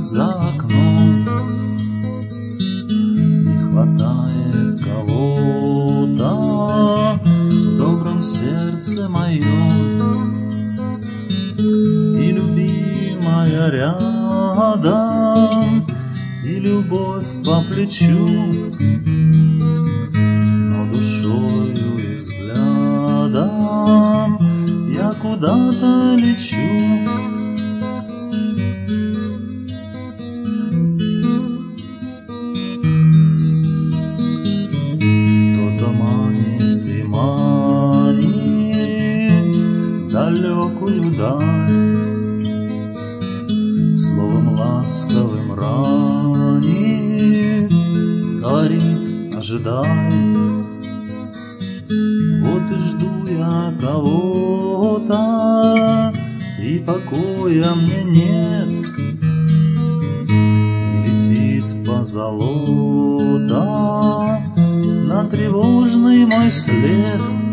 за окном. Не хватает кого-то в добром сердце моем, и любимая рядом, и любовь по плечу, но душою и взглядом я куда-то лечу. Кто-то манит и манит далекую даль, словом ласковым ранит, говорит: ожидай. Вот и жду я кого-то, и покоя мне нет, и летит позолота на тревожный мой след.